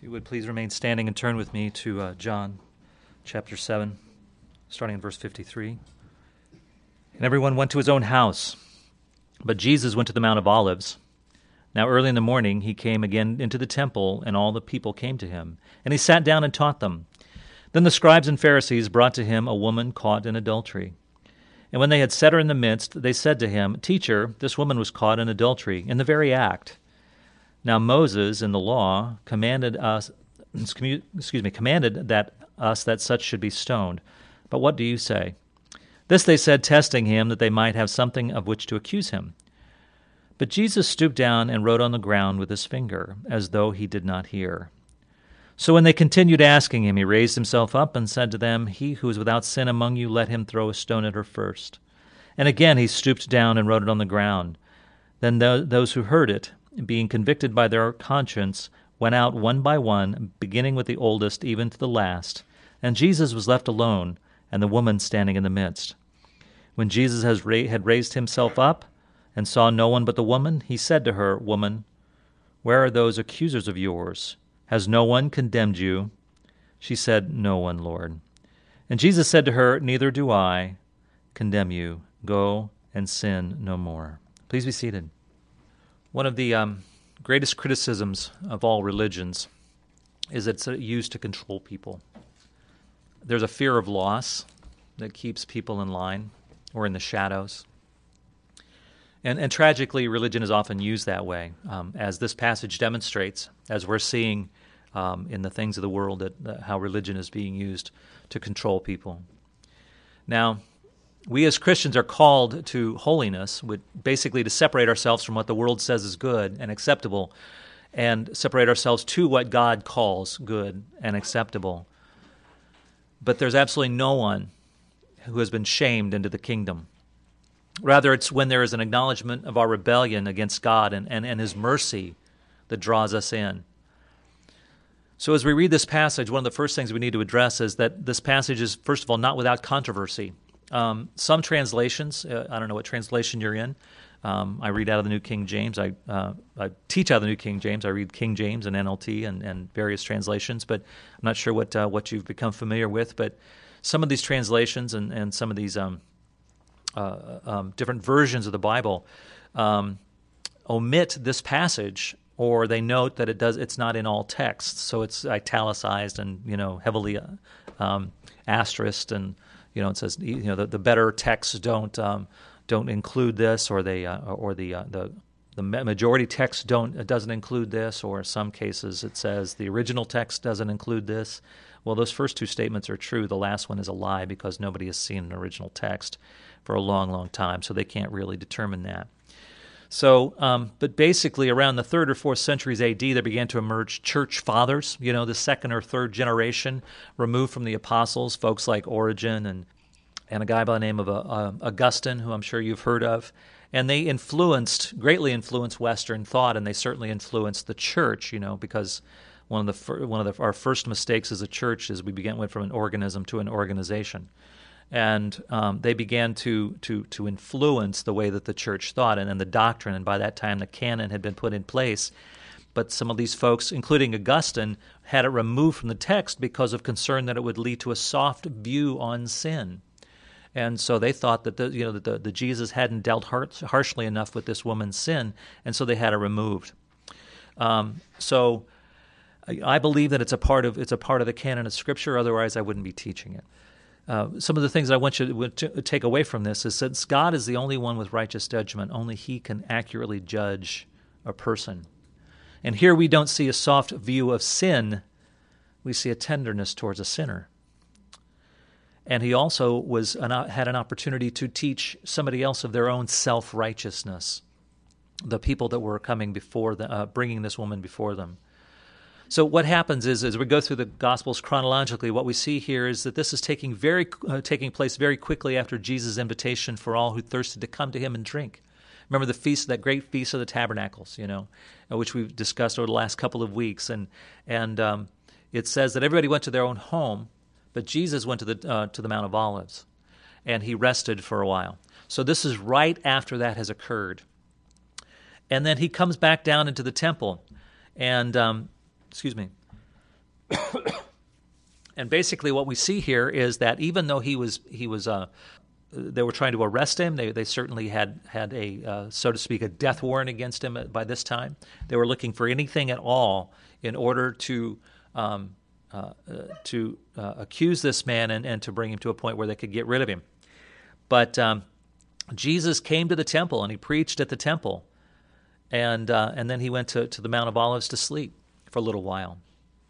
you would please remain standing and turn with me to John chapter 7, starting in verse 53. And everyone went to his own house, but Jesus went to the Mount of Olives. Now early in the morning he came again into the temple, and all the people came to him, and he sat down and taught them. Then the scribes and Pharisees brought to him a woman caught in adultery. And when they had set her in the midst, they said to him, "Teacher, this woman was caught in adultery, in the very act. Now Moses in the law commanded that such should be stoned. But what do you say?" This they said, testing him, that they might have something of which to accuse him. But Jesus stooped down and wrote on the ground with his finger, as though he did not hear. So when they continued asking him, he raised himself up and said to them, "He who is without sin among you, let him throw a stone at her first." And again he stooped down and wrote it on the ground. Then those who heard it, being convicted by their conscience, went out one by one, beginning with the oldest even to the last. And Jesus was left alone, and the woman standing in the midst. When Jesus had raised himself up and saw no one but the woman, he said to her, "Woman, where are those accusers of yours? Has no one condemned you?" She said, "No one, Lord." And Jesus said to her, "Neither do I condemn you. Go and sin no more." Please be seated. One of the greatest criticisms of all religions is that it's used to control people. There's a fear of loss that keeps people in line or in the shadows. And tragically, religion is often used that way, as this passage demonstrates, as we're seeing in the things of the world, how religion is being used to control people. Now, we as Christians are called to holiness, basically to separate ourselves from what the world says is good and acceptable, and separate ourselves to what God calls good and acceptable. But there's absolutely no one who has been shamed into the kingdom. Rather, it's when there is an acknowledgement of our rebellion against God and His mercy that draws us in. So as we read this passage, one of the first things we need to address is that this passage is, first of all, not without controversy. Some translations, I don't know what translation you're in. I read out of the New King James. I teach out of the New King James. I read King James and NLT and various translations, but I'm not sure what you've become familiar with. But some of these translations and some of these different versions of the Bible omit this passage, or they note that it's not in all texts, so it's italicized and heavily asterisked, and it says the better texts don't include this, or the majority text doesn't include this, or in some cases it says the original text doesn't include this. Well, those first two statements are true. The last one is a lie because nobody has seen an original text for a long, long time, so they can't really determine that. So, but basically around the 3rd or 4th centuries AD, there began to emerge church fathers, the second or third generation removed from the apostles, folks like Origen and a guy by the name of Augustine, who I'm sure you've heard of. And they greatly influenced Western thought, and they certainly influenced the church, because one of our first mistakes as a church is we went from an organism to an organization. And they began to influence the way that the church thought and the doctrine, and by that time the canon had been put in place. But some of these folks, including Augustine, had it removed from the text because of concern that it would lead to a soft view on sin. And so they thought that the Jesus hadn't dealt harshly enough with this woman's sin, and so they had it removed. So I believe that it's a part of the canon of Scripture. Otherwise, I wouldn't be teaching it. Some of the things that I want you to take away from this is, since God is the only one with righteous judgment, only He can accurately judge a person. And here we don't see a soft view of sin, we see a tenderness towards a sinner. And He also had an opportunity to teach somebody else of their own self-righteousness, the people that were coming before bringing this woman before them. So what happens is, as we go through the Gospels chronologically, what we see here is that this is taking place very quickly after Jesus' invitation for all who thirsted to come to Him and drink. Remember the feast, that great Feast of the Tabernacles, which we've discussed over the last couple of weeks, and it says that everybody went to their own home, but Jesus went to the Mount of Olives, and He rested for a while. So this is right after that has occurred, and then He comes back down into the temple, and And basically what we see here is that even though they were trying to arrest him, they certainly had a, so to speak, a death warrant against him by this time. They were looking for anything at all in order to accuse this man and to bring him to a point where they could get rid of him. But Jesus came to the temple and he preached at the temple, and then he went to the Mount of Olives to sleep for a little while.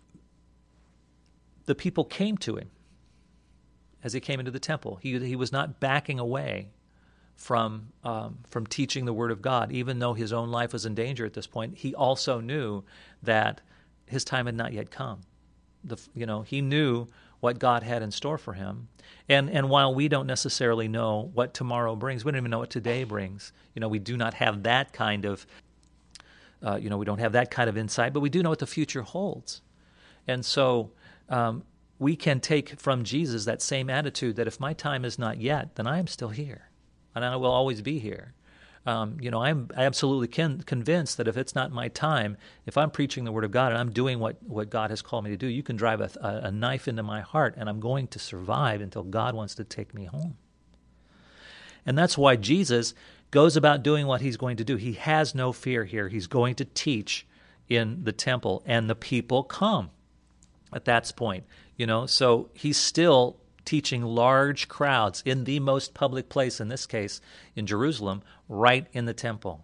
The people came to him as he came into the temple. He was not backing away from teaching the Word of God, even though his own life was in danger at this point. He also knew that his time had not yet come. He knew what God had in store for him. And while we don't necessarily know what tomorrow brings, we don't even know what today brings. We do not have that kind of, we don't have that kind of insight, but we do know what the future holds. And so we can take from Jesus that same attitude that if my time is not yet, then I am still here, and I will always be here. I'm absolutely convinced that if it's not my time, if I'm preaching the Word of God and I'm doing what God has called me to do, you can drive a knife into my heart, and I'm going to survive until God wants to take me home. And that's why Jesus goes about doing what he's going to do. He has no fear here. He's going to teach in the temple, and the people come at that point. So he's still teaching large crowds in the most public place, in this case in Jerusalem, right in the temple.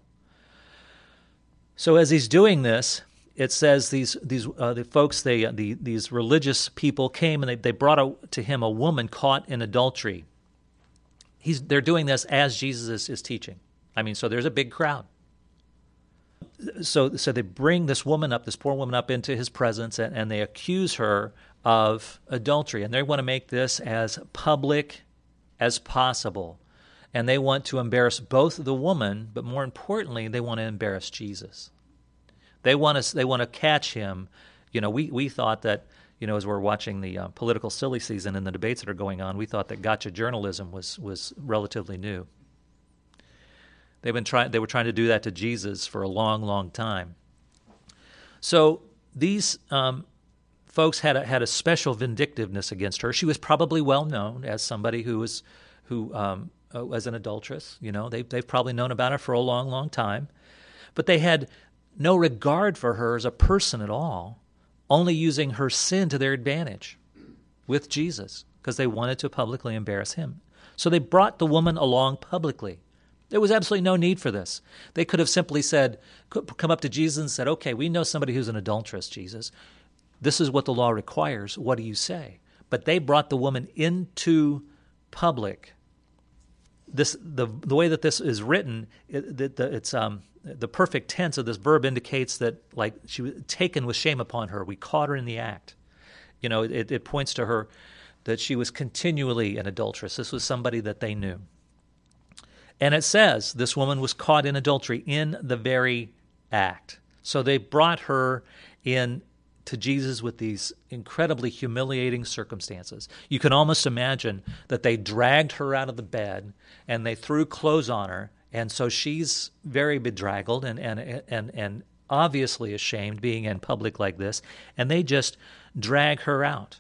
So as he's doing this, it says these religious people came and they brought to him a woman caught in adultery. They're doing this as Jesus is teaching. So there's a big crowd. So they bring this poor woman up into his presence, and they accuse her of adultery. And they want to make this as public as possible. And they want to embarrass both the woman, but more importantly, they want to embarrass Jesus. They want to catch him. We thought that, as we're watching the political silly season and the debates that are going on, we thought that gotcha journalism was relatively new. They were trying to do that to Jesus for a long, long time. So these folks had a special vindictiveness against her. She was probably well known as somebody who was an adulteress. They've probably known about her for a long, long time, but they had no regard for her as a person at all, only using her sin to their advantage with Jesus because they wanted to publicly embarrass him. So they brought the woman along publicly. There was absolutely no need for this. They could have simply come up to Jesus and said, okay, we know somebody who's an adulteress, Jesus. This is what the law requires. What do you say? But they brought the woman into public. The way that this is written, it's the perfect tense of this verb indicates that she was taken with shame upon her. We caught her in the act. It points to her that she was continually an adulteress. This was somebody that they knew. And it says this woman was caught in adultery in the very act. So they brought her in to Jesus with these incredibly humiliating circumstances. You can almost imagine that they dragged her out of the bed and they threw clothes on her, and so she's very bedraggled and obviously ashamed being in public like this, and they just drag her out.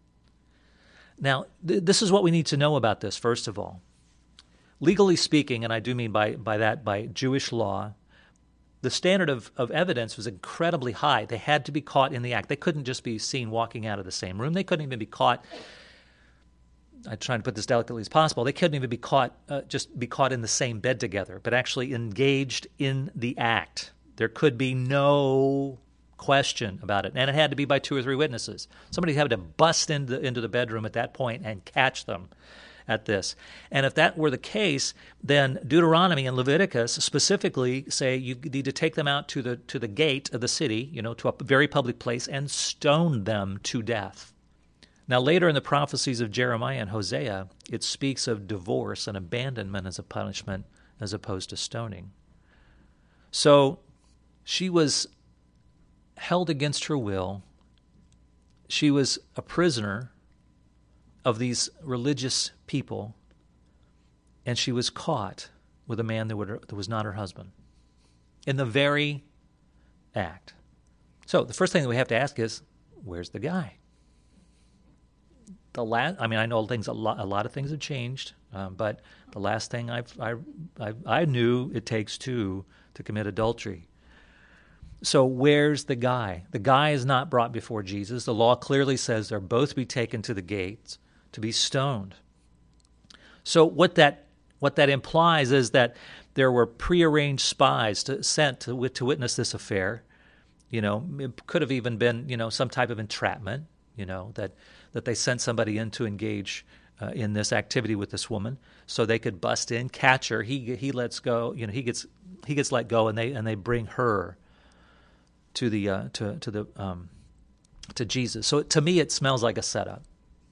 Now, this is what we need to know about this, first of all. Legally speaking, and I do mean by that by Jewish law, the standard of evidence was incredibly high. They had to be caught in the act. They couldn't just be seen walking out of the same room. They couldn't even be caught, I'm trying to put this delicately as possible, they couldn't even be caught in the same bed together, but actually engaged in the act. There could be no question about it. And it had to be by 2 or 3 witnesses. Somebody had to bust into the bedroom at that point and catch them at this. And if that were the case, then Deuteronomy and Leviticus specifically say you need to take them out to the gate of the city, to a very public place, and stone them to death. Now, later in the prophecies of Jeremiah and Hosea, it speaks of divorce and abandonment as a punishment as opposed to stoning. So she was held against her will. She was a prisoner of these religious people, and she was caught with a man that was not her husband in the very act. So the first thing that we have to ask is, where's the guy? I know a lot of things have changed, but the last thing I knew it takes two to commit adultery. So where's the guy? The guy is not brought before Jesus. The law clearly says they're both be taken to the gates to be stoned. So what that implies is that there were prearranged spies sent to witness this affair. It could have even been some type of entrapment. That they sent somebody in to engage in this activity with this woman, so they could bust in, catch her. He lets go. He gets let go, and they bring her to Jesus. So to me, it smells like a setup.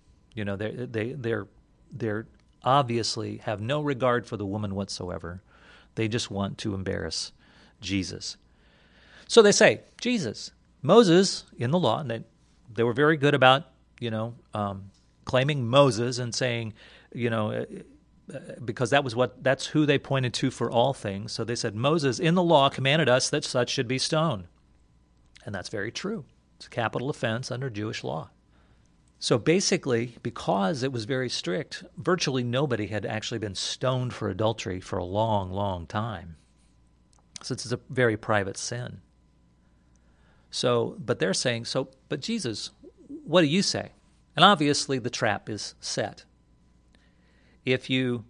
They're obviously have no regard for the woman whatsoever. They just want to embarrass Jesus. So they say, Jesus, Moses in the law, and they were very good about claiming Moses and saying, because that's who they pointed to for all things. So they said, Moses in the law commanded us that such should be stoned. And that's very true. It's a capital offense under Jewish law. So basically, because it was very strict, virtually nobody had actually been stoned for adultery for a long, long time, since it's a very private sin. So, but they're saying, but Jesus, what do you say? And obviously the trap is set. If he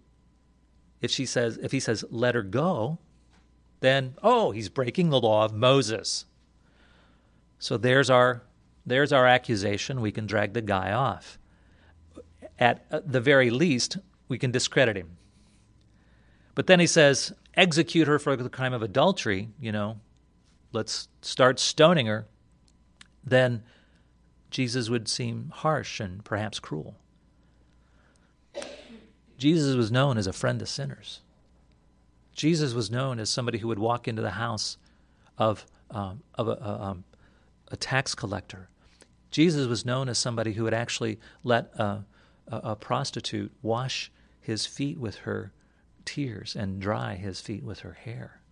says, let her go, then, he's breaking the law of Moses. So there's our accusation. We can drag the guy off. At the very least, we can discredit him. But then he says, execute her for the crime of adultery, let's start stoning her. Then Jesus would seem harsh and perhaps cruel. Jesus was known as a friend of sinners. Jesus was known as somebody who would walk into the house of a tax collector. Jesus was known as somebody who would actually let a prostitute wash his feet with her tears and dry his feet with her hair.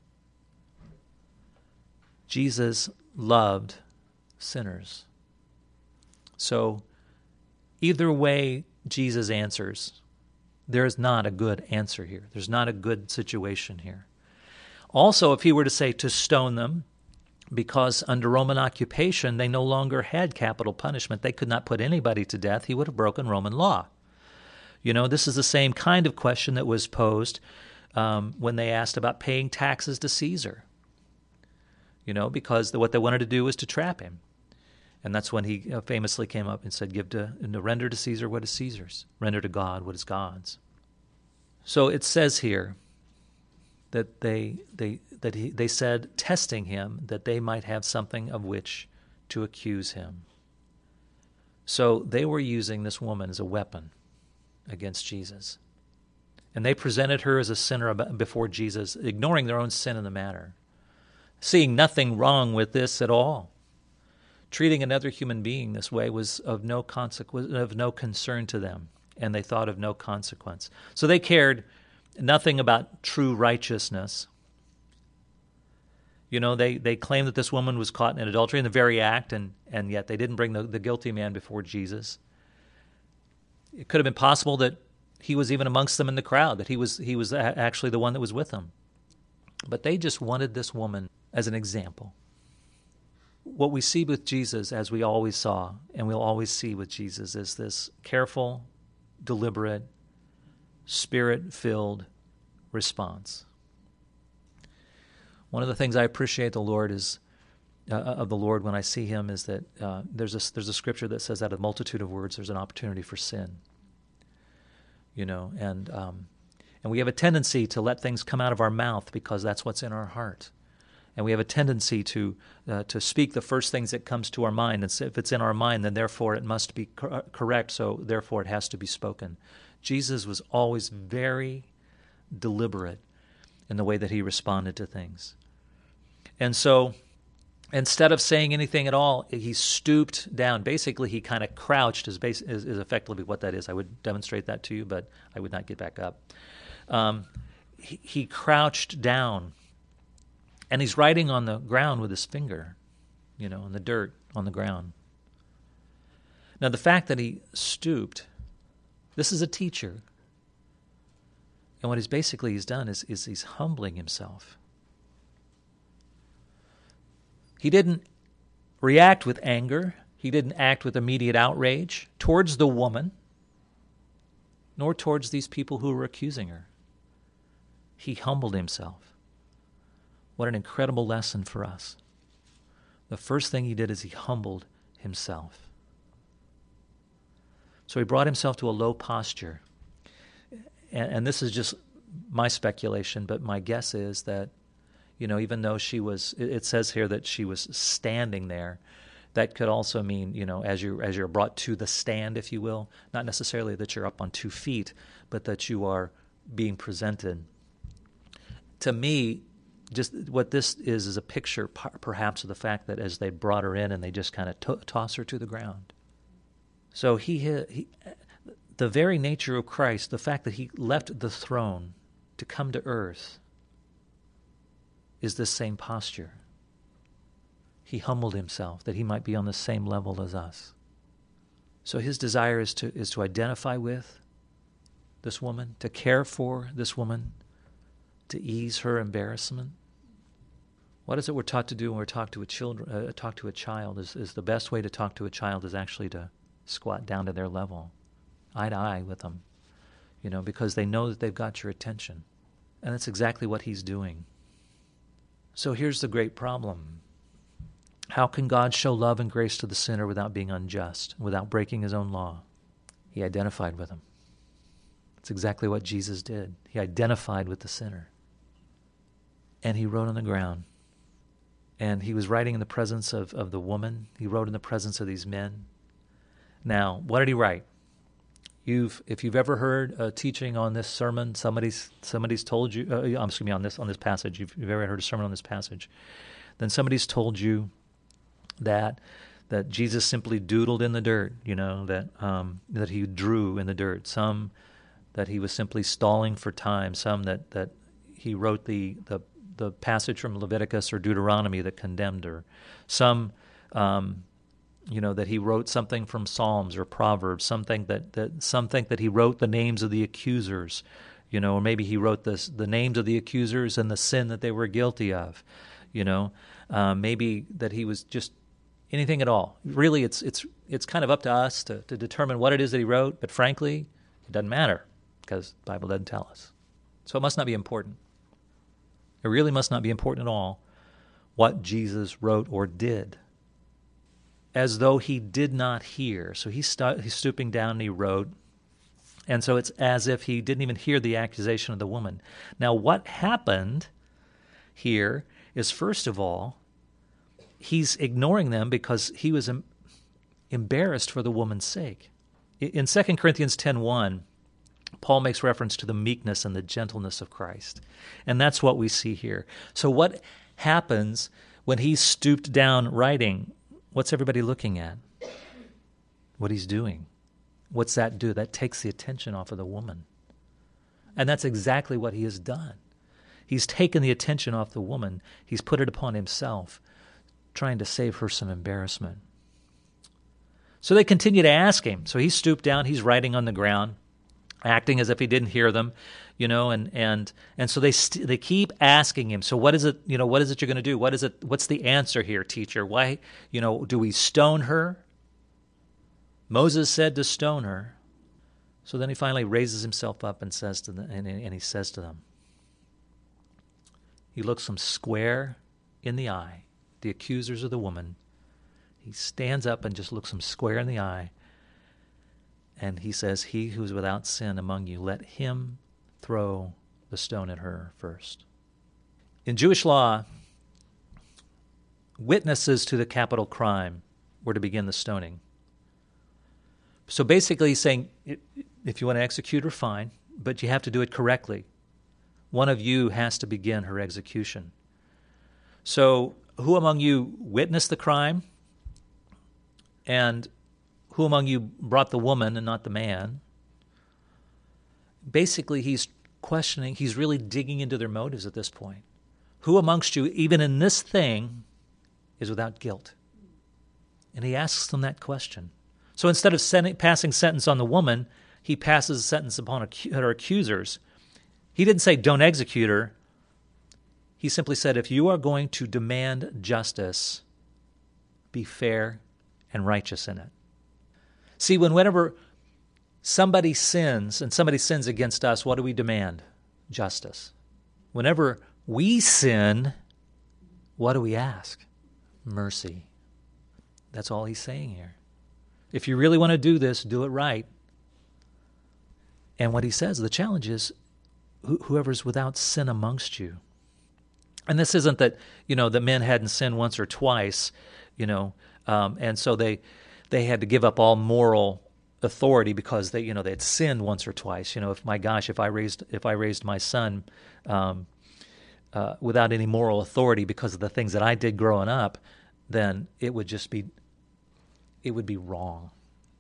Jesus loved sinners. So either way Jesus answers, there is not a good answer here. There's not a good situation here. Also, if he were to say to stone them, because under Roman occupation, they no longer had capital punishment. They could not put anybody to death. He would have broken Roman law. This is the same kind of question that was posed when they asked about paying taxes to Caesar. Because what they wanted to do was to trap him. And that's when he famously came up and said, render to Caesar what is Caesar's, render to God what is God's. So it says here that they said, testing him, that they might have something of which to accuse him. So they were using this woman as a weapon against Jesus. And they presented her as a sinner before Jesus, ignoring their own sin in the matter, seeing nothing wrong with this at all. Treating another human being this way was of no consequence, of no concern to them, and they thought of no consequence. So they cared nothing about true righteousness. They claimed that this woman was caught in adultery in the very act, and yet they didn't bring the guilty man before Jesus. It could have been possible that he was even amongst them in the crowd, that he was actually the one that was with them. But they just wanted this woman as an example. What we see with Jesus, as we always saw, and we'll always see with Jesus, is this careful, deliberate, Spirit-filled response. One of the things I appreciate of the Lord when I see Him is that there's a scripture that says, out of a multitude of words, there's an opportunity for sin. And we have a tendency to let things come out of our mouth because that's what's in our heart. And we have a tendency to speak the first things that comes to our mind. And so if it's in our mind, then therefore it must be correct, so therefore it has to be spoken. Jesus was always very deliberate in the way that he responded to things. And so instead of saying anything at all, he stooped down. Basically, he kind of crouched is effectively what that is. I would demonstrate that to you, but I would not get back up. He crouched down. And he's writing on the ground with his finger, in the dirt on the ground. Now, the fact that he stooped, this is a teacher. And what he's done is he's humbling himself. He didn't react with anger. He didn't act with immediate outrage towards the woman, nor towards these people who were accusing her. He humbled himself. What an incredible lesson for us. The first thing he did is he humbled himself. So he brought himself to a low posture. And this is just my speculation, but my guess is that, even though it says here that she was standing there, that could also mean, as you're brought to the stand, if you will, not necessarily that you're up on 2 feet, but that you are being presented. To me, just what this is a picture perhaps of the fact that as they brought her in and they just kind of toss her to the ground. So he the very nature of Christ, the fact that he left the throne to come to earth, is this same posture. He humbled himself that he might be on the same level as us. So his desire is to identify with this woman, to care for this woman, to ease her embarrassment. What is it we're taught to do when we're talk to a child? Is the best way to talk to a child is actually to squat down to their level, eye to eye with them, because they know that they've got your attention. And that's exactly what he's doing. So here's the great problem. How can God show love and grace to the sinner without being unjust, without breaking his own law? He identified with him. That's exactly what Jesus did. He identified with the sinner. And he wrote on the ground. And he was writing in the presence of the woman. He wrote in the presence of these men. Now, what did he write? If you've ever heard a teaching on this sermon, somebody's told you, on this passage, if you've ever heard a sermon on this passage, then somebody's told you that Jesus simply doodled in the dirt, that he drew in the dirt. Some that he was simply stalling for time. Some that he wrote the passage from Leviticus or Deuteronomy that condemned her. Some, that he wrote something from Psalms or Proverbs. Some think that he wrote the names of the accusers, or maybe he wrote the names of the accusers and the sin that they were guilty of. Maybe that he was just anything at all. Really, it's kind of up to us to determine what it is that he wrote, but frankly, it doesn't matter because the Bible doesn't tell us. So it must not be important. It really must not be important at all what Jesus wrote or did, as though he did not hear. So he's stooping down and he wrote, and so it's as if he didn't even hear the accusation of the woman. Now, what happened here is, first of all, he's ignoring them because he was embarrassed for the woman's sake. In 2 Corinthians 10:1, Paul makes reference to the meekness and the gentleness of Christ. And that's what we see here. So what happens when he stooped down writing? What's everybody looking at? What he's doing. What's that do? That takes the attention off of the woman. And that's exactly what he has done. He's taken the attention off the woman. He's put it upon himself, trying to save her some embarrassment. So they continue to ask him. So he stooped down, he's writing on the ground, acting as if he didn't hear them, and so they keep asking him. So what is it? What is it you're going to do? What is it? What's the answer here, teacher? Why? Do we stone her? Moses said to stone her. So then he finally raises himself up and says to them, and he says to them. He looks them square in the eye, the accusers of the woman. He stands up and just looks them square in the eye. And he says, "He who is without sin among you, let him throw the stone at her first." In Jewish law, witnesses to the capital crime were to begin the stoning. So basically he's saying, if you want to execute her, fine, but you have to do it correctly. One of you has to begin her execution. So who among you witnessed the crime? And who among you brought the woman and not the man? Basically, he's questioning, he's really digging into their motives at this point. Who amongst you, even in this thing, is without guilt? And he asks them that question. So instead of passing sentence on the woman, he passes a sentence upon her accusers. He didn't say, don't execute her. He simply said, if you are going to demand justice, be fair and righteous in it. See, whenever somebody sins, and somebody sins against us, what do we demand? Justice. Whenever we sin, what do we ask? Mercy. That's all he's saying here. If you really want to do this, do it right. And what he says, the challenge is whoever's without sin amongst you. And this isn't that, the men hadn't sinned once or twice, and so they had to give up all moral authority because they had sinned once or twice. If I raised my son without any moral authority because of the things that I did growing up, then it would be wrong.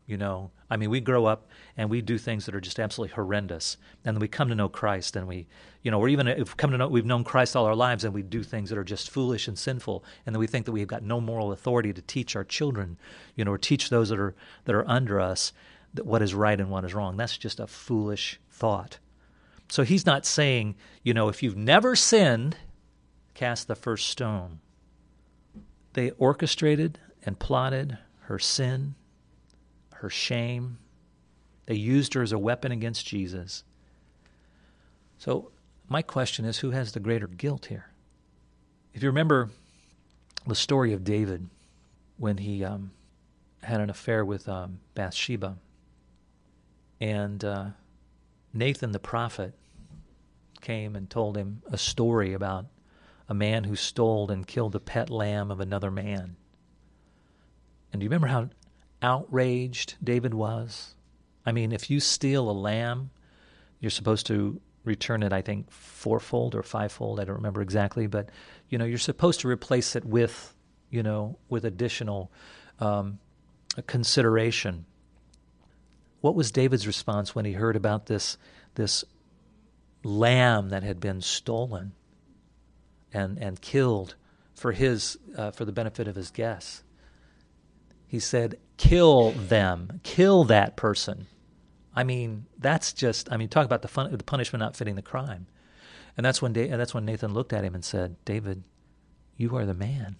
We grow up and we do things that are just absolutely horrendous, and then we come to know Christ, and or even if we've known Christ all our lives, and we do things that are just foolish and sinful, and then we think that we've got no moral authority to teach our children, or teach those that are under us that what is right and what is wrong. That's just a foolish thought. So he's not saying, if you've never sinned, cast the first stone. They orchestrated and plotted her sin, her shame. They used her as a weapon against Jesus. So my question is, who has the greater guilt here? If you remember the story of David when he had an affair with Bathsheba, and Nathan the prophet came and told him a story about a man who stole and killed the pet lamb of another man. And do you remember how outraged David was? If you steal a lamb, you're supposed to return it, I think, fourfold or fivefold. I don't remember exactly, but you're supposed to replace it with additional consideration. What was David's response when he heard about this lamb that had been stolen and killed for the benefit of his guests? He said, kill them, kill that person. That's just, talk about the punishment not fitting the crime. And that's when Nathan looked at him and said, David, you are the man.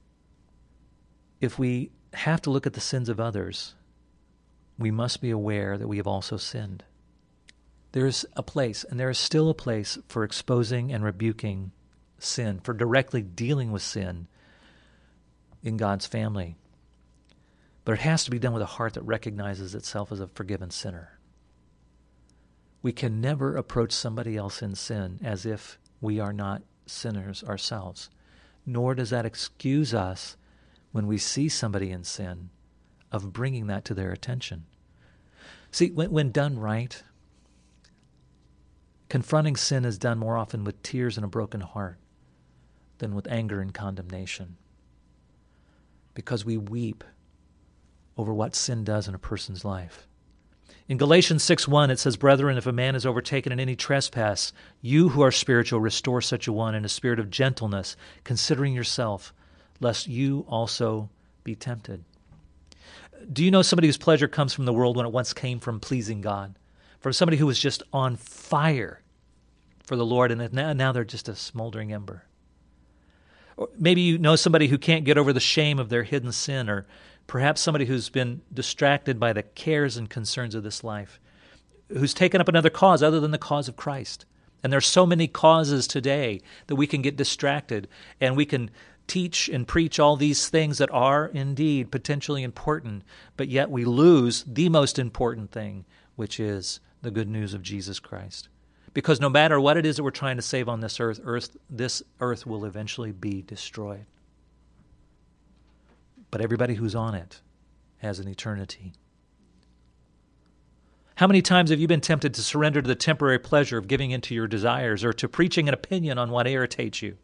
If we have to look at the sins of others, we must be aware that we have also sinned. There's a place, and there is still a place for exposing and rebuking sin, for directly dealing with sin in God's family. But it has to be done with a heart that recognizes itself as a forgiven sinner. We can never approach somebody else in sin as if we are not sinners ourselves, nor does that excuse us when we see somebody in sin of bringing that to their attention. See, when done right, confronting sin is done more often with tears and a broken heart than with anger and condemnation, because we weep over what sin does in a person's life. In Galatians 6:1, it says, Brethren, if a man is overtaken in any trespass, you who are spiritual, restore such a one in a spirit of gentleness, considering yourself, lest you also be tempted. Do you know somebody whose pleasure comes from the world when it once came from pleasing God? From somebody who was just on fire for the Lord, and now they're just a smoldering ember. Or maybe you know somebody who can't get over the shame of their hidden sin, or perhaps somebody who's been distracted by the cares and concerns of this life, who's taken up another cause other than the cause of Christ. And there's so many causes today that we can get distracted, and we can teach and preach all these things that are indeed potentially important, but yet we lose the most important thing, which is the good news of Jesus Christ. Because no matter what it is that we're trying to save on this earth will eventually be destroyed. But everybody who's on it has an eternity. How many times have you been tempted to surrender to the temporary pleasure of giving in to your desires, or to preaching an opinion on what irritates you?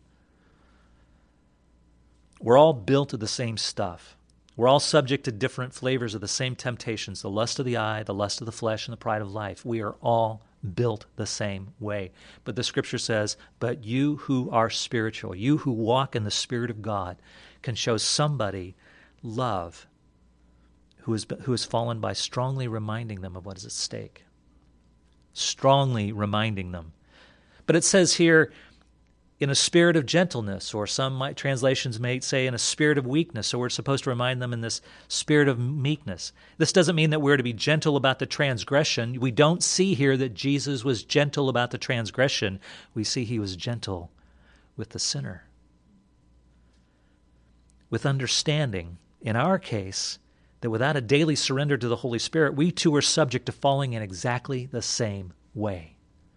We're all built of the same stuff. We're all subject to different flavors of the same temptations, the lust of the eye, the lust of the flesh, and the pride of life. We are all built the same way. But the Scripture says, but you who are spiritual, you who walk in the Spirit of God, can show somebody love who has fallen by strongly reminding them of what is at stake. Strongly reminding them. But it says here, in a spirit of gentleness, or translations may say in a spirit of weakness, so we're supposed to remind them in this spirit of meekness. This doesn't mean that we're to be gentle about the transgression. We don't see here that Jesus was gentle about the transgression. We see he was gentle with the sinner. With understanding, in our case, that without a daily surrender to the Holy Spirit, we too are subject to falling in exactly the same way.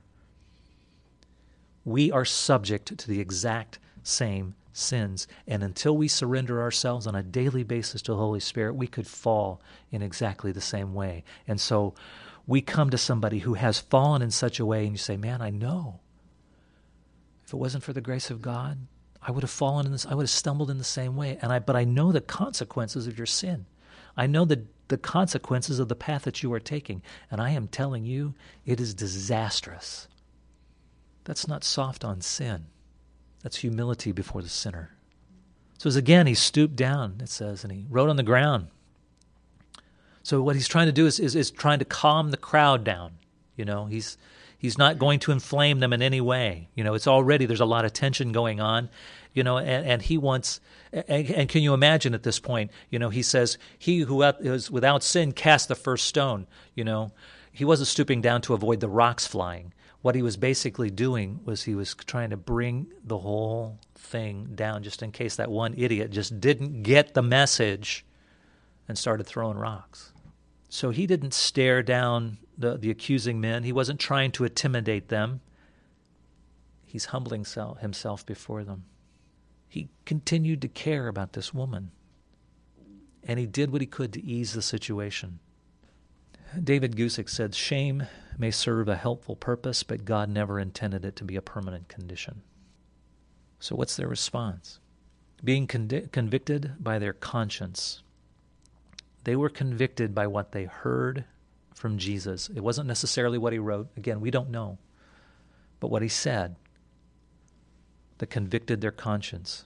We are subject to the exact same sins. And until we surrender ourselves on a daily basis to the Holy Spirit, we could fall in exactly the same way. And so we come to somebody who has fallen in such a way, and you say, man, I know. If it wasn't for the grace of God, I would have fallen in this, I would have stumbled in the same way. But I know the consequences of your sin. I know the consequences of the path that you are taking. And I am telling you, it is disastrous. That's not soft on sin. That's humility before the sinner. So as again, he stooped down, it says, and he wrote on the ground. So what he's trying to do is trying to calm the crowd down. You know, he's not going to inflame them in any way. You know, there's a lot of tension going on, you know, and he wants, and can you imagine at this point, you know, he says, he who is without sin cast the first stone, you know. He wasn't stooping down to avoid the rocks flying. What he was basically doing was he was trying to bring the whole thing down just in case that one idiot just didn't get the message and started throwing rocks. So he didn't stare down the accusing men. He wasn't trying to intimidate them. He's humbling himself before them. He continued to care about this woman, and he did what he could to ease the situation. David Gusick said, shame may serve a helpful purpose, but God never intended it to be a permanent condition. So what's their response? Being convicted by their conscience. They were convicted by what they heard from Jesus. It wasn't necessarily what he wrote. Again, we don't know. But what he said that convicted their conscience.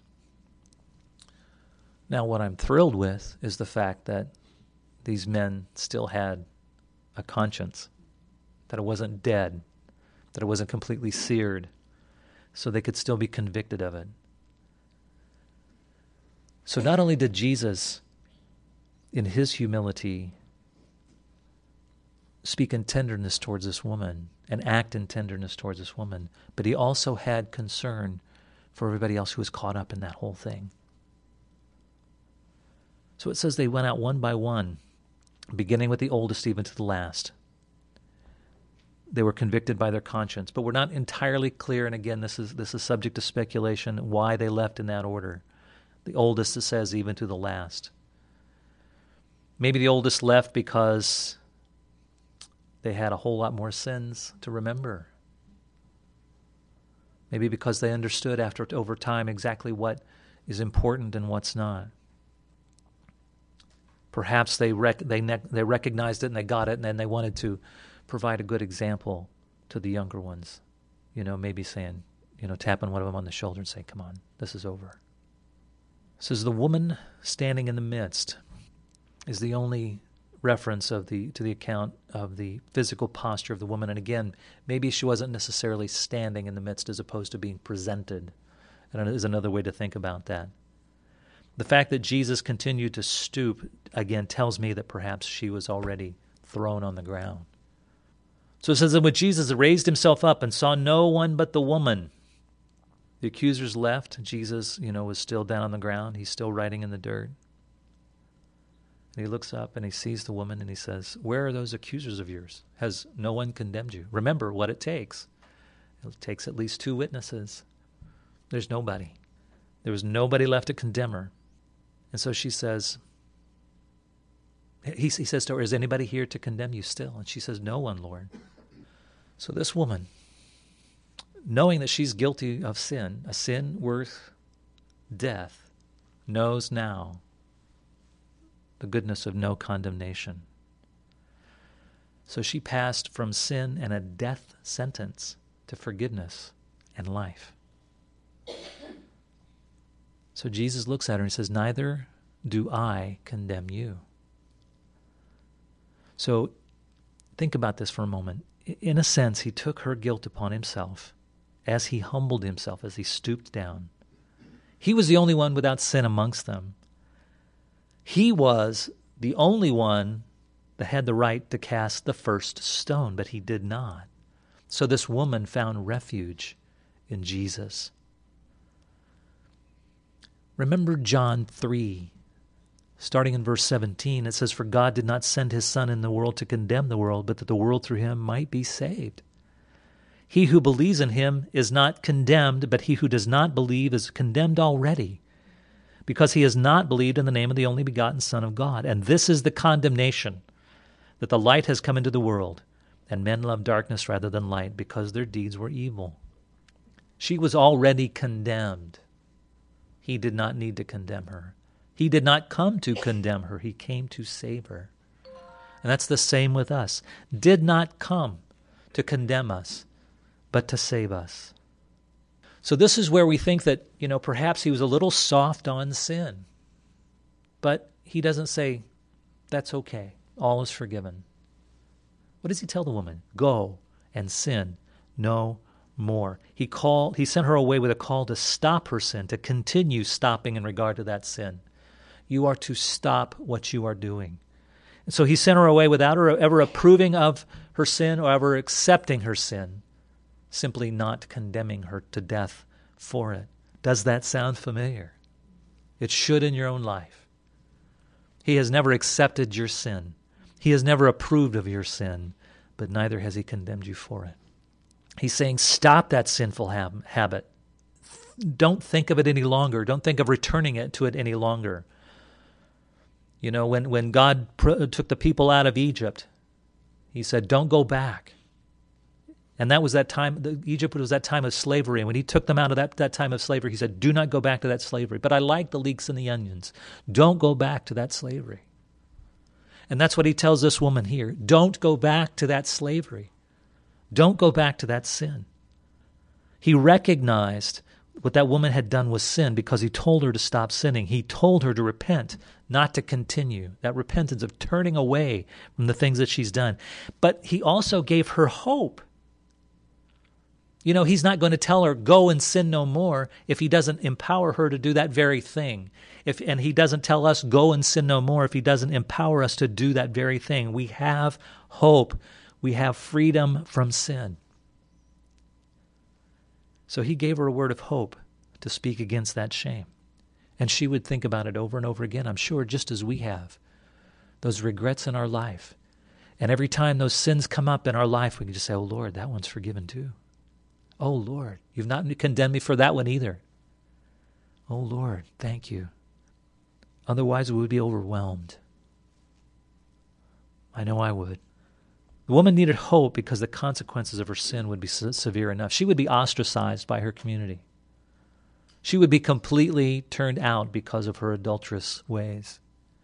Now, what I'm thrilled with is the fact that these men still had a conscience, that it wasn't dead, that it wasn't completely seared, so they could still be convicted of it. So not only did Jesus, in his humility, speak in tenderness towards this woman and act in tenderness towards this woman, but he also had concern for everybody else who was caught up in that whole thing. So it says they went out one by one, beginning with the oldest even to the last. They were convicted by their conscience, but we're not entirely clear, and again, this is subject to speculation, why they left in that order. The oldest, it says, even to the last. Maybe the oldest left because they had a whole lot more sins to remember. Maybe because they understood over time exactly what is important and what's not. Perhaps they recognized it and they got it, and then they wanted to provide a good example to the younger ones. You know, maybe saying, you know, tapping one of them on the shoulder and saying, come on, this is over. It says the woman standing in the midst is the only reference to the account of the physical posture of the woman. And again, maybe she wasn't necessarily standing in the midst as opposed to being presented. And is another way to think about that. The fact that Jesus continued to stoop, again, tells me that perhaps she was already thrown on the ground. So it says that when Jesus raised himself up and saw no one but the woman, the accusers left. Jesus, was still down on the ground. He's still writing in the dirt. And he looks up and he sees the woman and he says, where are those accusers of yours? Has no one condemned you? Remember what it takes. It takes at least 2 witnesses. There's nobody. There was nobody left to condemn her. And so she says, he says to her, is anybody here to condemn you still? And she says, no one, Lord. So this woman, knowing that she's guilty of sin, a sin worth death, knows now the goodness of no condemnation. So she passed from sin and a death sentence to forgiveness and life. So Jesus looks at her and says, neither do I condemn you. So think about this for a moment. In a sense, he took her guilt upon himself as he humbled himself, as he stooped down. He was the only one without sin amongst them. He was the only one that had the right to cast the first stone, but he did not. So this woman found refuge in Jesus. Remember John 3, starting in verse 17, it says, "For God did not send his Son in the world to condemn the world, but that the world through him might be saved. He who believes in him is not condemned, but he who does not believe is condemned already, because he has not believed in the name of the only begotten Son of God. And this is the condemnation, that the light has come into the world, and men love darkness rather than light, because their deeds were evil." She was already condemned. He did not need to condemn her. He did not come to condemn her. He came to save her. And that's the same with us. Did not come to condemn us, but to save us. So this is where we think that, perhaps he was a little soft on sin. But he doesn't say, that's okay. All is forgiven. What does he tell the woman? Go and sin no more. He sent her away with a call to stop her sin, to continue stopping in regard to that sin. You are to stop what you are doing. And so he sent her away without her ever approving of her sin or ever accepting her sin, simply not condemning her to death for it. Does that sound familiar? It should in your own life. He has never accepted your sin. He has never approved of your sin, but neither has he condemned you for it. He's saying, stop that sinful habit. Don't think of it any longer. Don't think of returning to it any longer. When God took the people out of Egypt, he said, don't go back. And that was that time, Egypt was that time of slavery. And when he took them out of that time of slavery, he said, do not go back to that slavery. But I like the leeks and the onions. Don't go back to that slavery. And that's what he tells this woman here. Don't go back to that slavery. Don't go back to that sin. He recognized what that woman had done was sin because he told her to stop sinning. He told her to repent, not to continue. That repentance of turning away from the things that she's done. But he also gave her hope. He's not going to tell her, go and sin no more, if he doesn't empower her to do that very thing. And he doesn't tell us, go and sin no more, if he doesn't empower us to do that very thing. We have hope. We have freedom from sin. So he gave her a word of hope to speak against that shame. And she would think about it over and over again, I'm sure, just as we have. Those regrets in our life. And every time those sins come up in our life, we can just say, oh, Lord, that one's forgiven too. Oh, Lord, you've not condemned me for that one either. Oh, Lord, thank you. Otherwise, we would be overwhelmed. I know I would. The woman needed hope because the consequences of her sin would be severe enough. She would be ostracized by her community. She would be completely turned out because of her adulterous ways.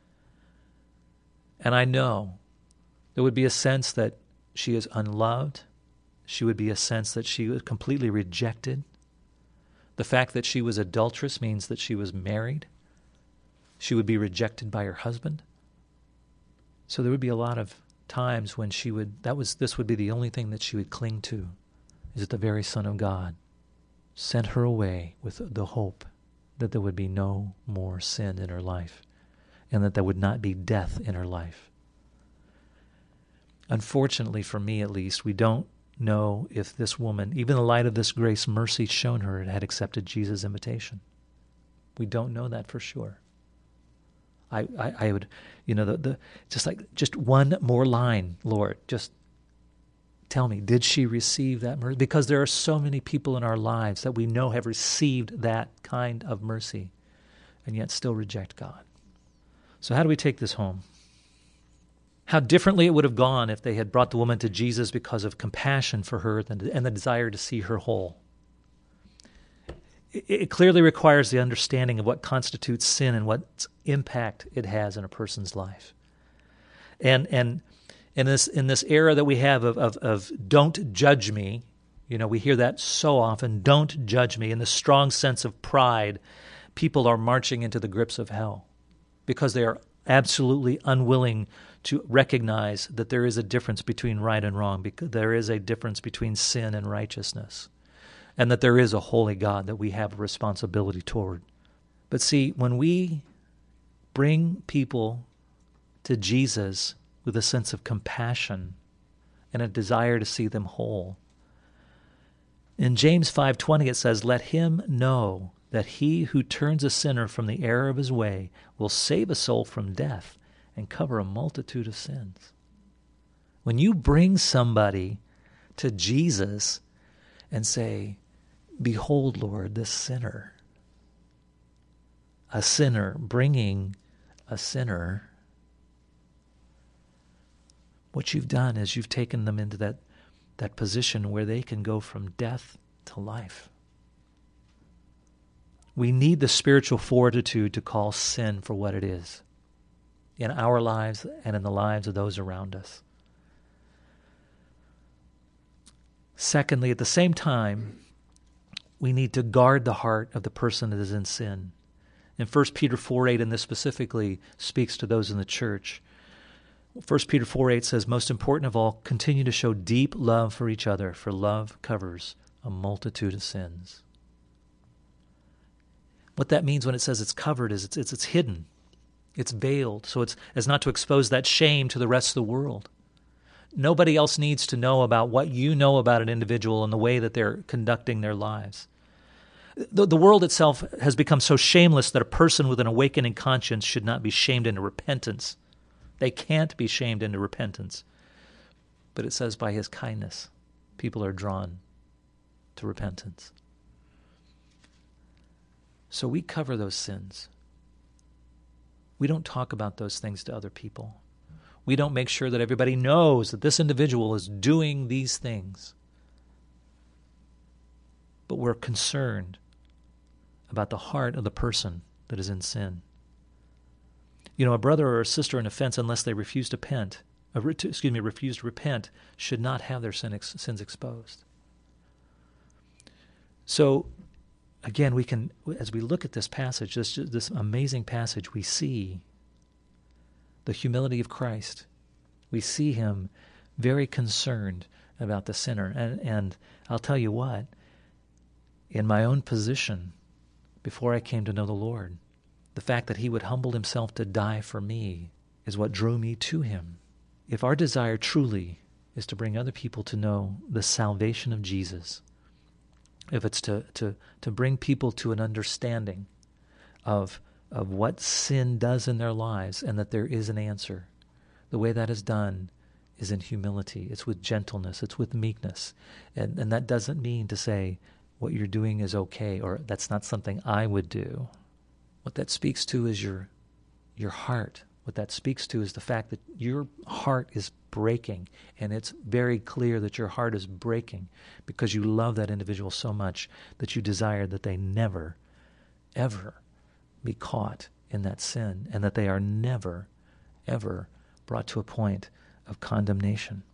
And I know there would be a sense that she is unloved. She would be a sense that she was completely rejected. The fact that she was adulterous means that she was married. She would be rejected by her husband. So there would be a lot of times when this would be the only thing that she would cling to, is that the very Son of God sent her away with the hope that there would be no more sin in her life and that there would not be death in her life. Unfortunately, for me at least, we don't know if this woman, even in the light of this grace mercy shown her, had accepted Jesus' invitation. We don't know that for sure. I would, just one more line, Lord, just tell me, did she receive that mercy? Because there are so many people in our lives that we know have received that kind of mercy and yet still reject God. So how do we take this home? How differently it would have gone if they had brought the woman to Jesus because of compassion for her and the desire to see her whole. It clearly requires the understanding of what constitutes sin and what impact it has in a person's life. And in this era that we have of don't judge me, we hear that so often, don't judge me. In the strong sense of pride, people are marching into the grips of hell because they are absolutely unwilling to recognize that there is a difference between right and wrong, because there is a difference between sin and righteousness, and that there is a holy God that we have a responsibility toward. But see, when we bring people to Jesus with a sense of compassion and a desire to see them whole, in James 5:20 it says, "Let him know that he who turns a sinner from the error of his way will save a soul from death and cover a multitude of sins." When you bring somebody to Jesus and say, "Behold, Lord, this sinner," a sinner bringing a sinner, what you've done is you've taken them into that position where they can go from death to life. We need the spiritual fortitude to call sin for what it is in our lives and in the lives of those around us. Secondly, at the same time, we need to guard the heart of the person that is in sin. And 1 Peter 4:8, and this specifically speaks to those in the church. 1 Peter 4:8 says, "Most important of all, continue to show deep love for each other, for love covers a multitude of sins." What that means when it says it's covered is it's hidden. It's veiled, so it's as not to expose that shame to the rest of the world. Nobody else needs to know about what you know about an individual and the way that they're conducting their lives. The world itself has become so shameless that a person with an awakening conscience should not be shamed into repentance. They can't be shamed into repentance. But it says by his kindness, people are drawn to repentance. So we cover those sins. We don't talk about those things to other people. We don't make sure that everybody knows that this individual is doing these things. But we're concerned about the heart of the person that is in sin. You know, a brother or a sister in offense, unless they refuse to repent, should not have their sins exposed. So, again, we can, as we look at this passage, this amazing passage, we see the humility of Christ. We see him very concerned about the sinner. And I'll tell you what, in my own position, before I came to know the Lord, the fact that he would humble himself to die for me is what drew me to him. If our desire truly is to bring other people to know the salvation of Jesus, if it's to bring people to an understanding of what sin does in their lives and that there is an answer, the way that is done is in humility. It's with gentleness. It's with meekness. And that doesn't mean to say what you're doing is okay or that's not something I would do. What that speaks to is your heart. What that speaks to is the fact that your heart is breaking, and it's very clear that your heart is breaking because you love that individual so much that you desire that they never, ever be caught in that sin and that they are never, ever brought to a point of condemnation.